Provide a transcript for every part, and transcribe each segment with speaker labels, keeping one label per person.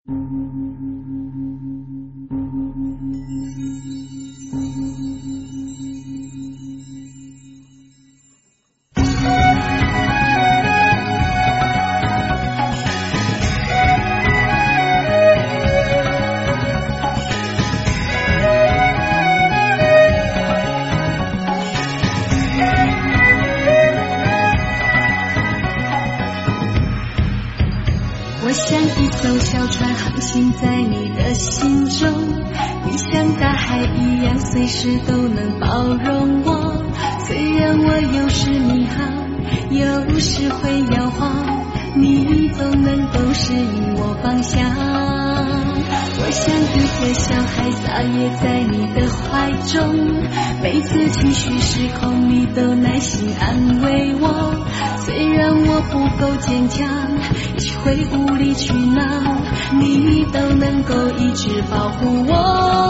Speaker 1: 我像一艘小船航行在你的心中，你像大海一样随时都能包容我。虽然我有时迷航，有时会摇晃，你总能够指引我方向。我像一个小孩撒野在你的怀中，每次情绪失控你都耐心安慰我。虽然我不够坚强，也会无理取闹，你都能够一直保护我。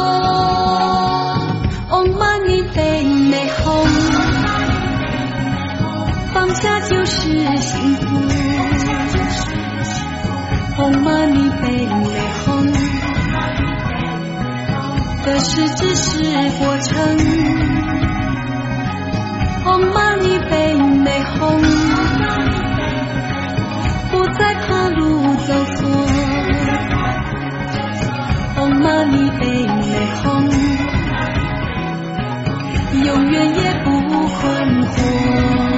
Speaker 1: 哦妈你被美红，放下就是幸福。哦妈你被美红，可是只是过程。哦妈你被美红，不再怕路走错。哦妈你被美红，永远也不困惑。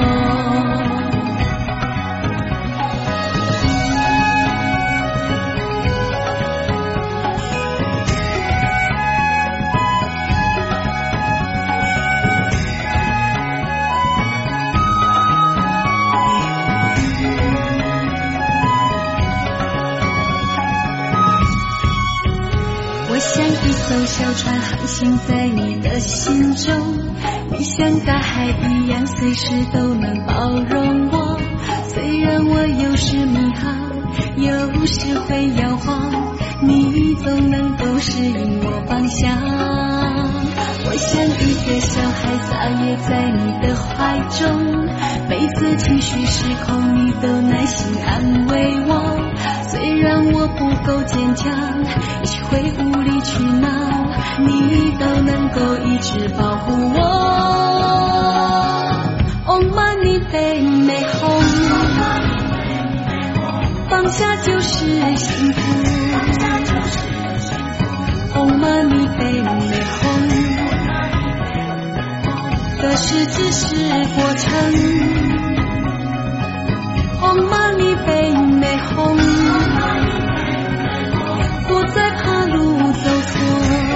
Speaker 1: 像一艘小船航行在你的心中，你像大海一样随时都能包容我。虽然我有时迷航，有时会摇晃，你总能够指引我方向。我像一个小孩撒野在你的怀中，每次情绪失控你都耐心安慰我。虽然我不够坚强，也会无理取闹，你都能够一直保护我。哦妈你被美红，放下就是幸福。哦妈你被美红，可是只是过程。哦妈你被美红，不再怕路走错。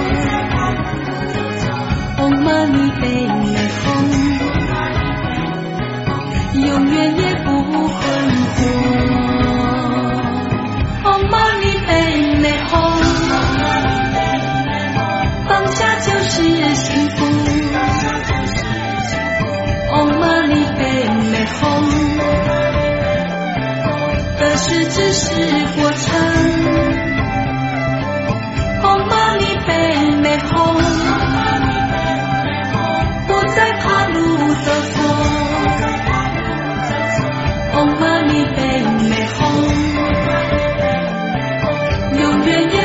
Speaker 1: 哦妈你被美红，永远也不困惑。哦妈你被美红，放下就是幸福。哦妈你被美红，可是只是过程。哦妈你被美红，不再怕路走错。哦妈你被美红，永远